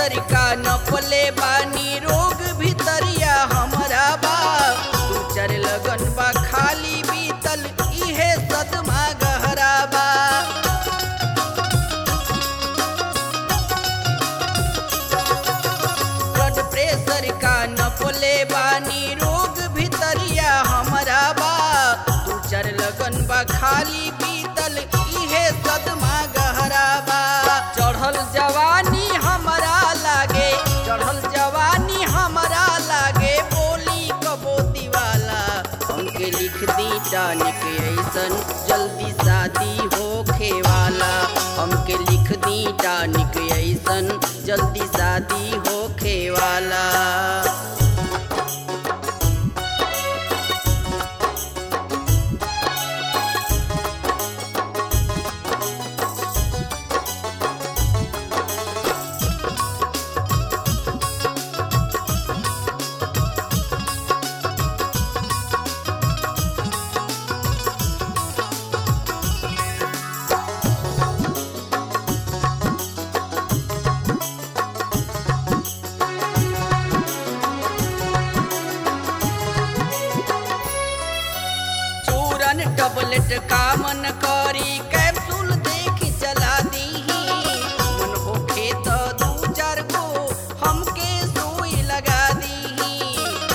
Pressure का नपले बानी रोग भितरिया हमरा बा। दू चार लगन बा खाली बीतल इहे सदमा गहरा बा। ब्लड प्रेशर का नपले बानी रोग भितरिया हमरा बा। दू चार लगन बा खाली बीतल इहे सदमा गहरा बा। चढ़ल जवानी हमरा लागे, चढ़ल जवानी हमरा लागे बोली कबो दीवाला। हमके लिख दी टानिक ऐसन जल्दी शादी होखे वाला। हमके लिख दी टानिक ऐसन जल्दी शादी होखे वाला। टबलेट कामन करी कैप्सूल देखी चला दीही। मन होखे तो दू चार गो हमके सुई लगा दीही।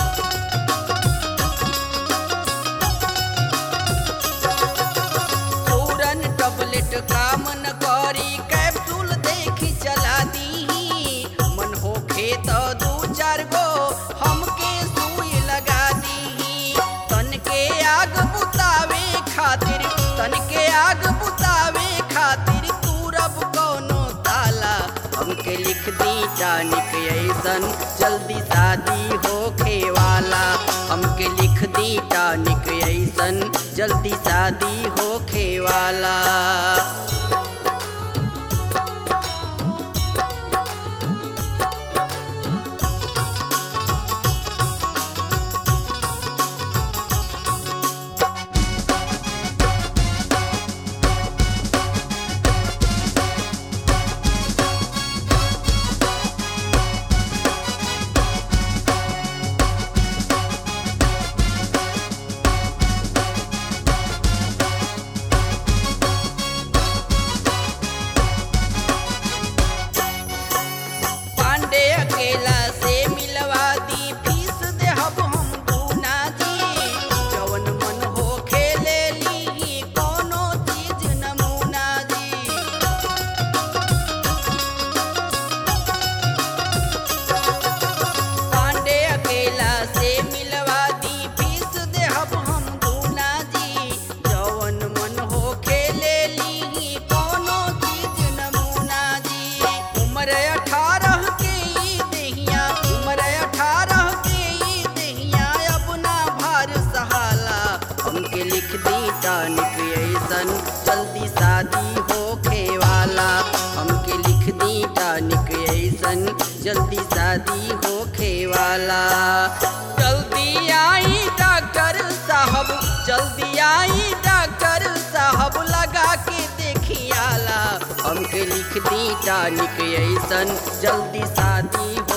चूरन टबलेट कामन करी कैप्सूल देखी चला दीही। मन होखे तो दू चार गो हमके सुई लगा दीही। तन के आग बुतावे खातिर, तन के आग बुतावे खातिर तू रब कोनो ताला। हमके लिख दी टानिक ऐसन जल्दी शादी होखे वाला। हमके लिख दी टानिक ऐसन जल्दी शादी होखे वाला। अकेला से मिलवा दी फीस देहब हम दूना जी। जवन मन हो खेले ली कोनो चीज नमूना जी। पांडे अकेला से मिलवा दी फीस देहब हम दूना जी। जवन मन हो खेले ली कोनो चीज नमूना जी। उम्र 18 के उम्र 18 के दहिया अब ना भार सहाला। हमके लिख दी टानिक ऐसन जल्दी शादी होखे वाला। हमके लिख दी टानिक ऐसन जल्दी शादी होखे वाला। जल्दी आई डॉक्टर साहब, जल्दी आई डॉक्टर साहब लगा के देखियाला। हमके लिख दी टानिक ऐसन जल्दी शादी